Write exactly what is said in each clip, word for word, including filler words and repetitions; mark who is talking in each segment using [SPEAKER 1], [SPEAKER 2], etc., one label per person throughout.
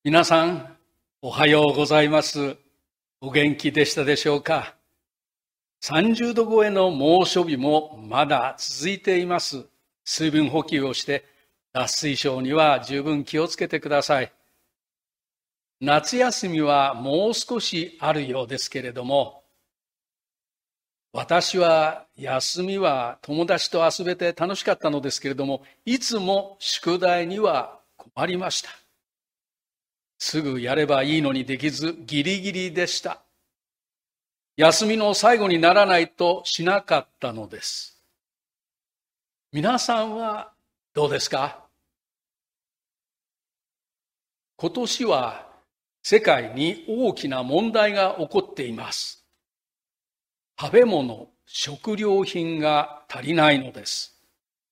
[SPEAKER 1] 皆さん、おはようございます。お元気でしたでしょうか。さんじゅうど超えの猛暑日もまだ続いています。水分補給をして脱水症には十分気をつけてください。夏休みはもう少しあるようですけれども、私は休みは友達と遊べて楽しかったのですけれども、いつも宿題には困りました。すぐやればいいのにできずギリギリでした。休みの最後にならないとしなかったのです。皆さんはどうですか？今年は世界に大きな問題が起こっています。食べ物、食料品が足りないのです。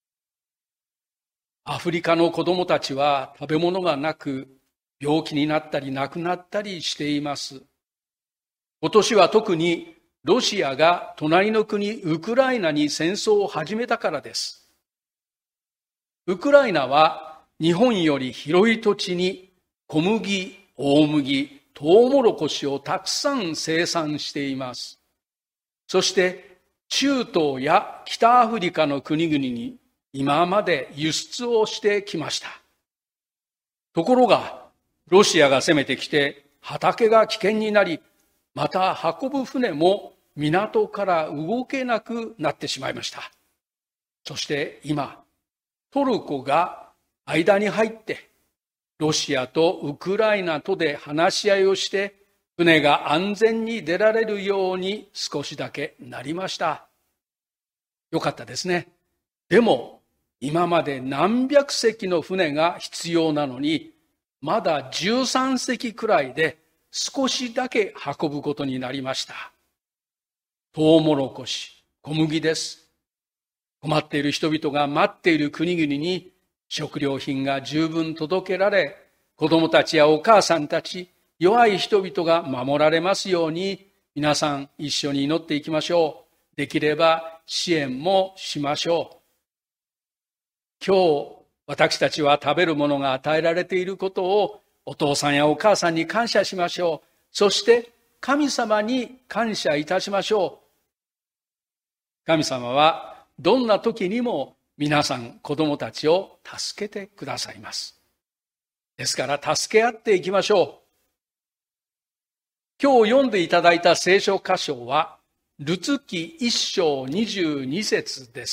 [SPEAKER 1] アフリカの子供たちは食べ物がなく、病気になったり亡くなったりしています。今年は特にロシアが隣の国ウクライナに戦争を始めたからです。ウクライナは日本より広い土地に小麦、大麦、トウモロコシをたくさん生産しています。そして中東や北アフリカの国々に今まで輸出をしてきました。ところがロシアが攻めてきて畑が危険になり、また運ぶ船も港から動けなくなってしまいました。そして今、トルコが間に入って、ロシアとウクライナとで話し合いをして、船が安全に出られるように少しだけなりました。よかったですね。でも、今まで何百隻の船が必要なのに、まだじゅうさん隻くらいで少しだけ運ぶことになりました。トウモロコシ、小麦です。困っている人々が待っている国々に食料品が十分届けられ、子供たちやお母さんたち、弱い人々が守られますように、皆さん一緒に祈っていきましょう。できれば支援もしましょう。今日、私たちは食べるものが与えられていることをお父さんやお母さんに感謝しましょう。そして神様に感謝いたしましょう。神様はどんな時にも皆さん子供たちを助けてくださいます。ですから助け合っていきましょう。今日読んでいただいた聖書箇所はルツ記一章二十二節です。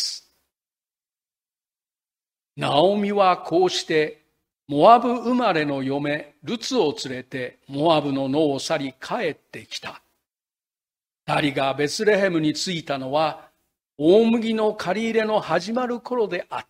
[SPEAKER 1] ナオミはこうしてモアブ生まれの嫁ルツを連れてモアブの野を去り帰ってきた。二人がベツレヘムに着いたのは大麦の借り入れの始まる頃であった。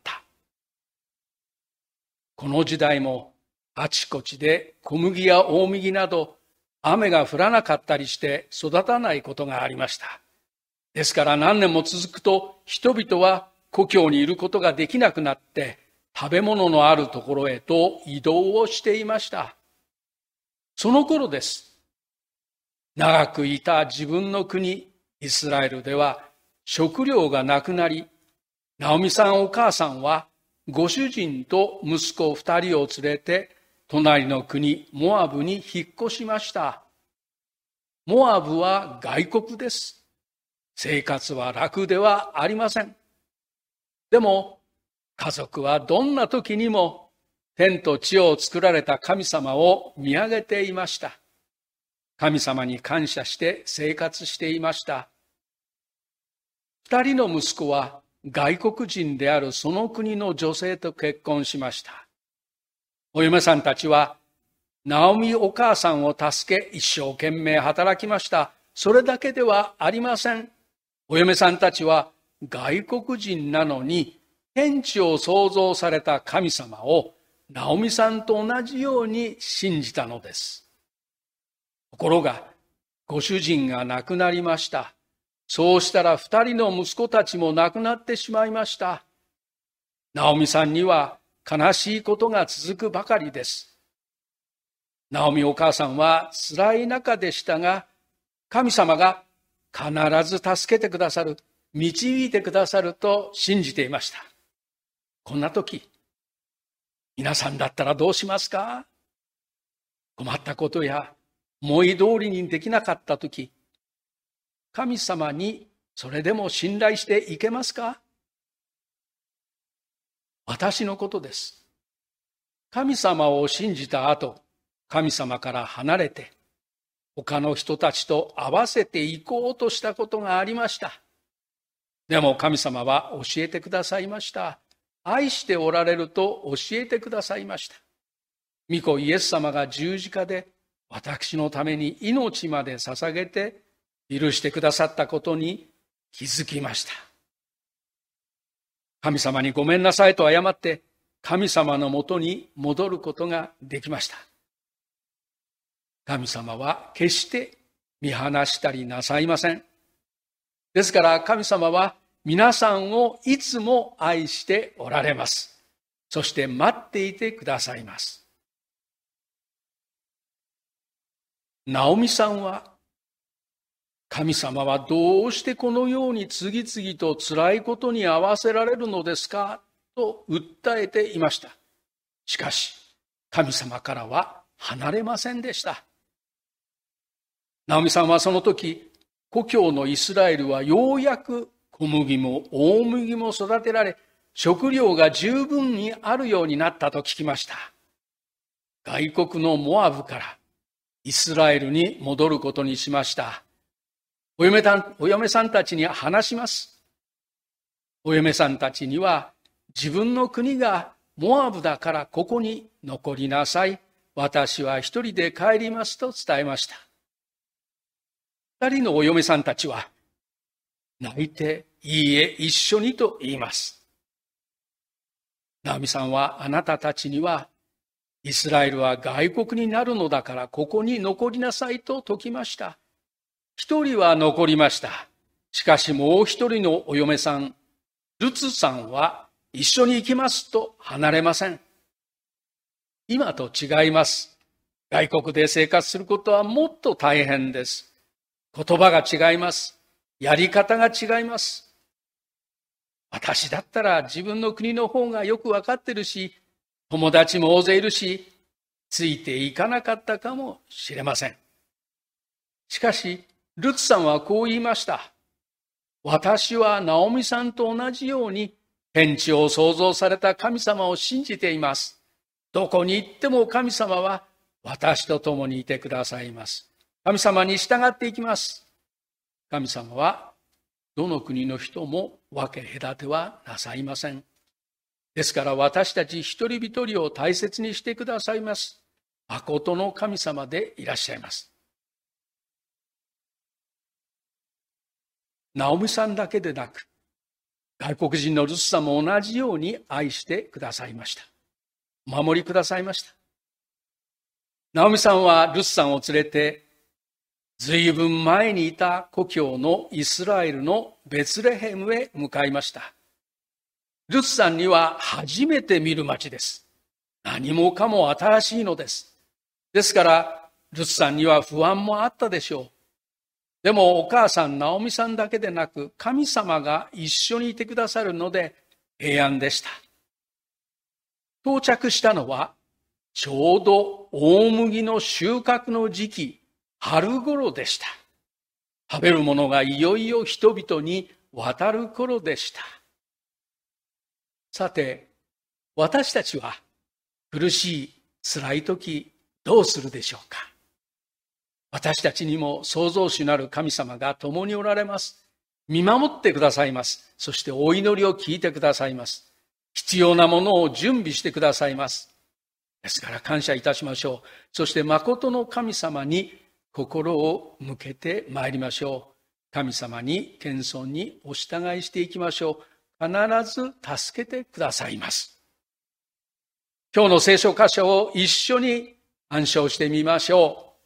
[SPEAKER 1] この時代もあちこちで小麦や大麦など雨が降らなかったりして育たないことがありました。ですから何年も続くと人々は故郷にいることができなくなって食べ物のあるところへと移動をしていました。その頃です。長くいた自分の国イスラエルでは食料がなくなり、ナオミさんお母さんはご主人と息子二人を連れて隣の国モアブに引っ越しました。モアブは外国です。生活は楽ではありません。でも家族はどんな時にも天と地を作られた神様を見上げていました。神様に感謝して生活していました。二人の息子は外国人であるその国の女性と結婚しました。お嫁さんたちはナオミお母さんを助け一生懸命働きました。それだけではありません。お嫁さんたちは外国人なのに天地を創造された神様をナオミさんと同じように信じたのです。ところがご主人が亡くなりました。そうしたら二人の息子たちも亡くなってしまいました。ナオミさんには悲しいことが続くばかりです。ナオミお母さんは辛い中でしたが、神様が必ず助けてくださる、導いてくださると信じていました。こんな時、皆さんだったらどうしますか？ 困ったことや思い通りにできなかったとき、神様にそれでも信頼していけますか？私のことです。神様を信じた後、神様から離れて、他の人たちと合わせていこうとしたことがありました。でも神様は教えてくださいました。愛しておられると教えてくださいました。御子イエス様が十字架で私のために命まで捧げて許してくださったことに気づきました。神様にごめんなさいと謝って神様のもとに戻ることができました。神様は決して見放したりなさいません。ですから神様は皆さんをいつも愛しておられます。そして待っていてくださいます。ナオミさんは、神様はどうしてこのように次々と辛いことに合わせられるのですかと訴えていました。しかし、神様からは離れませんでした。ナオミさんはその時、故郷のイスラエルはようやく小麦も大麦も育てられ、食料が十分にあるようになったと聞きました。外国のモアブからイスラエルに戻ることにしました。お嫁たん、お嫁さんたちに話します。お嫁さんたちには、自分の国がモアブだからここに残りなさい。私は一人で帰りますと伝えました。二人のお嫁さんたちは、泣いて、いいえ、一緒にと言います。ナオミさんは、あなたたちには、イスラエルは外国になるのだからここに残りなさいと説きました。一人は残りました。しかしもう一人のお嫁さん、ルツさんは一緒に行きますと離れません。今と違います。外国で生活することはもっと大変です。言葉が違います。やり方が違います。私だったら自分の国の方がよくわかってるし、友達も大勢いるし、ついていかなかったかもしれません。しかし、ルツさんはこう言いました。私はナオミさんと同じように、天地を創造された神様を信じています。どこに行っても神様は私と共にいてくださいます。神様に従っていきます。神様はどの国の人も分け隔てはなさいません。ですから私たち一人一人を大切にしてくださいます。誠の神様でいらっしゃいます。ナオミさんだけでなく、外国人のルツさんも同じように愛してくださいました。お守りくださいました。ナオミさんはルツさんを連れて、ずいぶん前にいた故郷のイスラエルのベツレヘムへ向かいました。ルツさんには初めて見る町です。何もかも新しいのです。ですから、ルツさんには不安もあったでしょう。でもお母さん、ナオミさんだけでなく、神様が一緒にいてくださるので平安でした。到着したのは、ちょうど大麦の収穫の時期、春頃でした。食べるものがいよいよ人々に渡る頃でした。さて、私たちは苦しい、辛い時、どうするでしょうか。私たちにも創造主なる神様が共におられます。見守ってくださいます。そしてお祈りを聞いてくださいます。必要なものを準備してくださいます。ですから感謝いたしましょう。そして誠の神様に心を向けてまいりましょう。神様に謙遜にお従いしていきましょう。必ず助けてくださいます。今日の聖書箇所を一緒に暗唱してみましょう。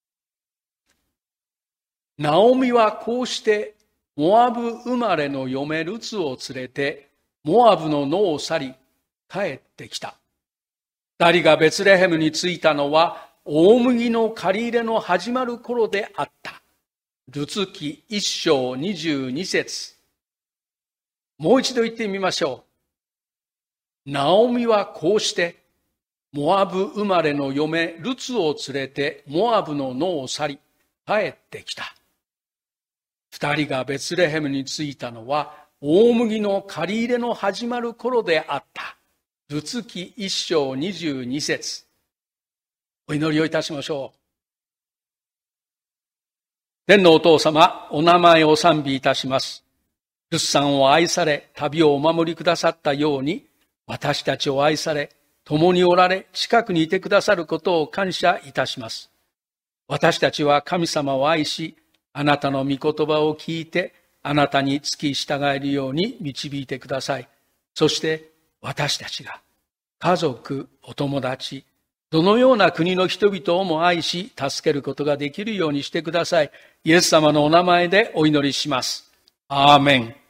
[SPEAKER 1] ナオミはこうしてモアブ生まれの嫁ルツを連れてモアブの野を去り帰ってきた。二人がベツレヘムに着いたのは大麦の借り入れの始まる頃であった。ルツ記一章二十二節。もう一度言ってみましょう。ナオミはこうしてモアブ生まれの嫁ルツを連れてモアブの野を去り帰ってきた。二人がベツレヘムに着いたのは大麦の刈り入れの始まる頃であった。ルツ記一章二十二節。お祈りをいたしましょう。天のお父様、お名前を賛美いたします。ルツさんを愛され、旅をお守りくださったように、私たちを愛され、共におられ、近くにいてくださることを感謝いたします。私たちは神様を愛し、あなたの御言葉を聞いて、あなたに付き従えるように導いてください。そして私たちが家族、お友達、どのような国の人々をも愛し、助けることができるようにしてください。イエス様のお名前でお祈りします。アーメン。